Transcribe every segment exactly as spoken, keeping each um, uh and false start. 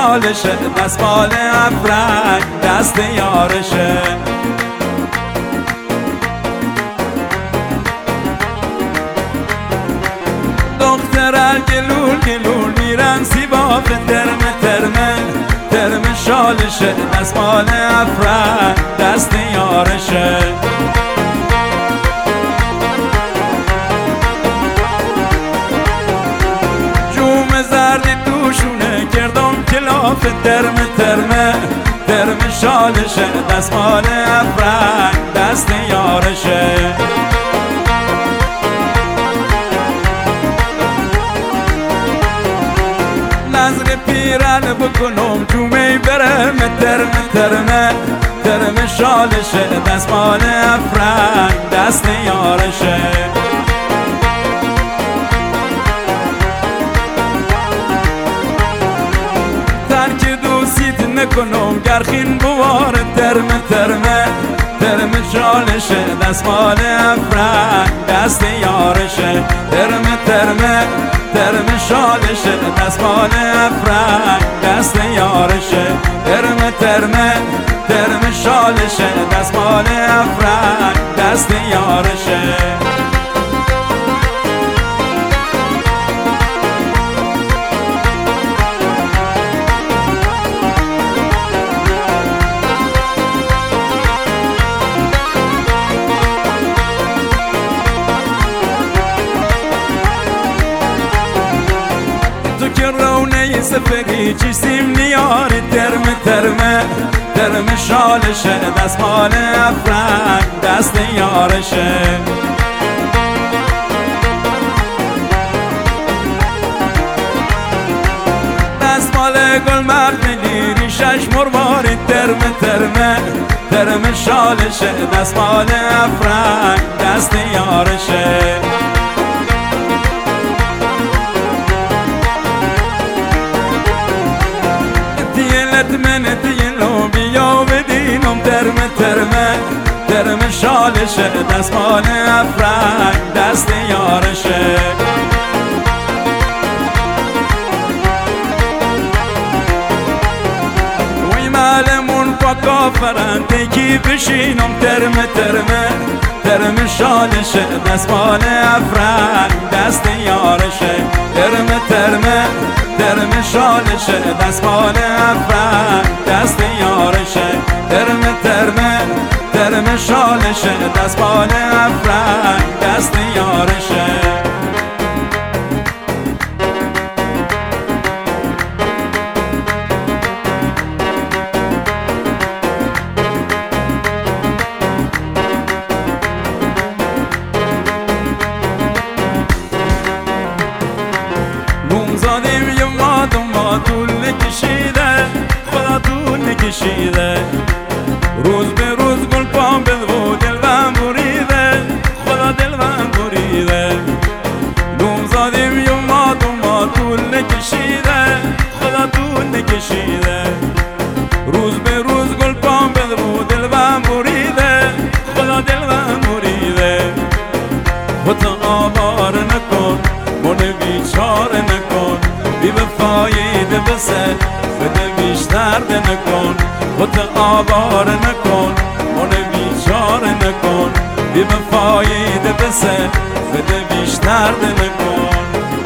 شالشه، دستمال افرنگ دست یارشه. دخترال گلول گلول میرن سیباف ترمه ترمه ترمه شالشه، دستمال افرنگ دست یارشه. جوم زردی توشونه کردم کلاف ترمه ترمه ترمه شالشه، دستمال افرنگ دست یارشه. نظر پیرن بکنم جومه برم ترمه ترمه ترمه شالشه، دستمال افرنگ دست یارشه. ترک دوستیت نکنم گرخین بوار ترمه ترمه ترمه شالشه، دستمال افرنگ دست یارشه. ترمه ترمه ترمه شالشه، دستمال افرنگ دست یارشه. ترمه ترمه ترمه شالشه، دستمال افرنگ دست یارشه. رونه سفری چیستیم نیار ترمه ترمه ترمه شالشه، دستمال افرنگ دست یارشه. دستمال گل مرد نیری شش مرواری ترمه ترمه ترمه شالشه، دستمال افرنگ دست یارشه. من دیلو بیا بدینم ترمه ترمه ترمه شالشه، دستمال افرنگ دست یارشه. وی معلمون پاکا فرنده کی بشینم ترمه ترمه ترمه شالشه، دستمال افرنگ دست یارشه. ترمه ترمه ترمه شالشه، دستمال افرنگ دست یارشه. ترمه ترمه ترمه شالشه، دستمال افرنگ دست یارشه. طول نکشیده خدا طول نکشیده، روز به روز گل پام بلغو دلم بریده، خدا دلم بریده. نوم زادیم یا ما دو ما طول نکشیده خدا طول نکشیده، روز به روز گل پام بلغو دلم بریده، خدا دلم بریده. خدا آوار نکن من بیچاره نکن، بی وفایی بسه بده بیشتر ده نکن. خود آوار نکن من بیچاره نکن، بی وفایی بسه بده بیشتر ده نکن.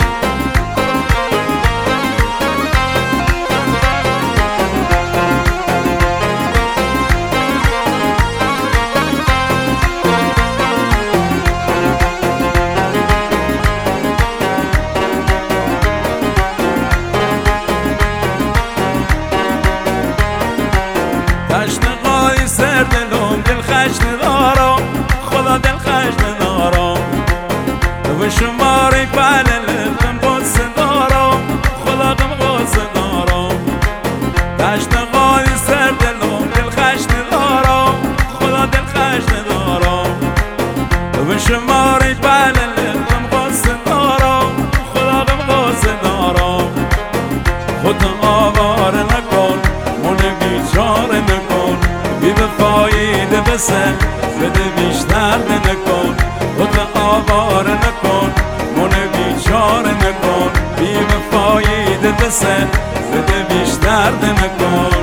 تشنقای سر دلم دل خشن دارم، خدا دل خشن دارم. و شماری پلل غم غصه دارم، خدا غم غصه دارم. تشنقای سر دلم دل خشن دارم، خدا دل خشن دارم. و شماری پلل غم غصه دارم، خدا غم غصه دارم. خدا آوار نکن من بیچاره نکن، بی وفایی بسه بده بیشتر نکن. خدا آوار نکن من بیچاره نکن، بی وفایی بسه بده بیشتر ده نکن.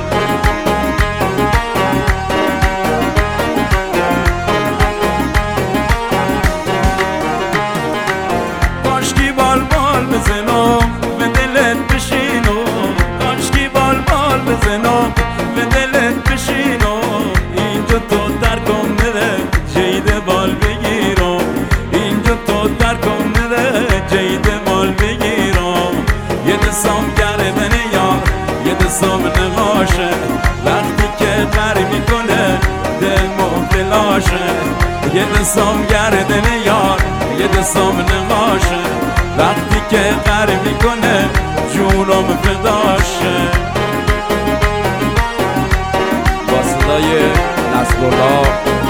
کاشکی بال بال بزنم به دلت بشینم، کاشکی بال بال بزنم به دلت بشینم. اینجا تو در کن نده جیده بال بگیرم، اینجا تو در کن نده جیده بال بگیرم. یه دستم گردن یار یه دستم نقاشه، وقتی که غر میکنه دل مبتلاشه. یه دستم گردن یار یه دستم نقاشه، وقتی که غر میکنه جونم فداشه. با صدای نصرالله